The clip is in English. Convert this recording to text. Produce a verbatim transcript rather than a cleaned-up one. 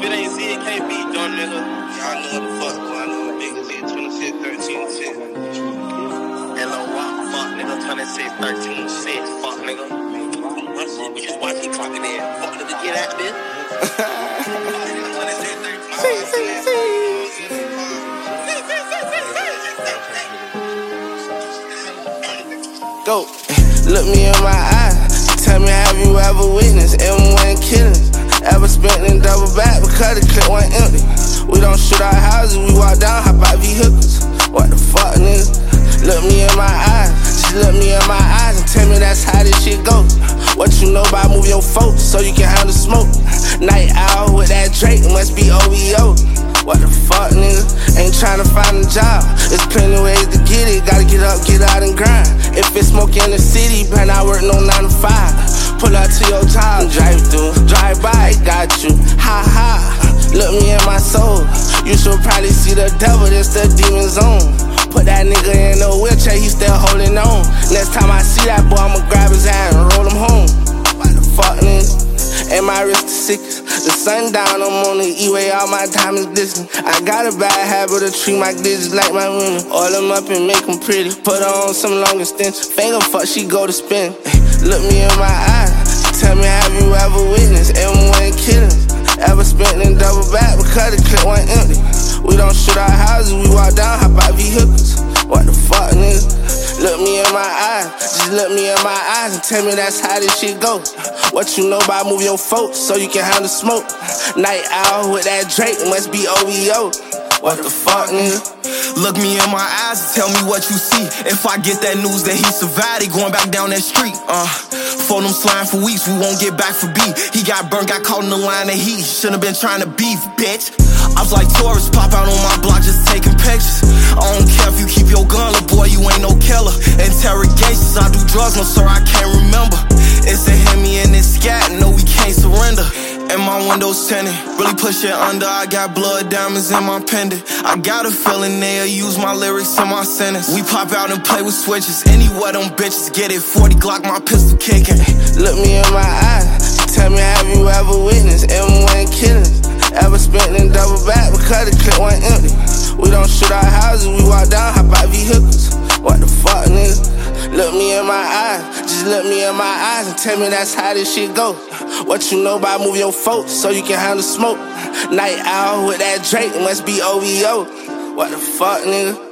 it ain't Z, it can't be done, nigga. Y'all know what the fuck going on. Big Z, twenty-six, thirteen, six. L O Rock, fuck, nigga. twenty-six, thirteen, six. Fuck, nigga. What shit? We just watch it clocking in. Fuck, nigga, get out, bitch. twenty-six, thirteen, Go, look me in my eyes. Tell me, have you ever witnessed M one killings? Ever spent in double back because the clip went empty? We don't shoot our houses, we walk down, hop out vehicles. What the fuck, nigga? Look me in my eyes, just look me in my eyes and tell me that's how this shit goes. What you know about move your folks so you can handle smoke? Night owl with that Drake, must be O V O. What the fuck, nigga? Ain't tryna find a job. There's plenty ways to get it. Gotta get up, get out and grind. If it's smoke in the city, better not work no nine to five. Pull up to your job, drive through, drive by, got you. Ha ha, look me in my soul. You should probably see the devil, this the demon zone. Put that nigga in a wheelchair, he still holding on. Next time I see that boy, I'ma grab his hand and roll him home. What the fuck, nigga? And my wrist is sick. The sun down, I'm on the E-way, all my diamonds glistening. I got a bad habit of treat my digits like my women. Oil them up and make them pretty. Put her on some long extensions. Finger fuck, she go to spin. Look me in my eyes. Tell me, have you ever witnessed M one killings? Ever spent in double back because the clip went empty? We don't shoot our houses, we walk down, hop out vehicles. What the fuck, nigga? Look me in my eyes, just look me in my eyes and tell me that's how this shit go. What you know about move your folks so you can handle smoke? Night owl with that Drake, must be O V O. What the fuck, nigga? Look me in my eyes and tell me what you see. If I get that news that he survived, he going back down that street. Uh, for them slime for weeks, we won't get back for B. He got burnt, got caught in the line of heat. Shouldn't have been trying to beef, bitch. I was like tourists, pop out on my block just taking pictures. I don't care if you keep your gun, little boy, you ain't no killer. Interrogations, I do drugs, no sir, I can't remember. It's a Hemi and it's scat, no we can't surrender. And my windows tinted, really push it under. I got blood diamonds in my pendant. I got a feeling they'll use my lyrics in my sentence. We pop out and play with switches. Anywhere them bitches get it. forty Glock, my pistol kicking. Look me in my eyes. Tell me, have you ever witnessed M one killings? Ever spent in double back because the clip went empty? We don't shoot our houses, we walk down, hop out vehicles. What the fuck, nigga? Look me in my eyes, just look me in my eyes and tell me that's how this shit go. What you know about move your folks so you can handle smoke? Night owl with that Drake, must be O V O. What the fuck, nigga?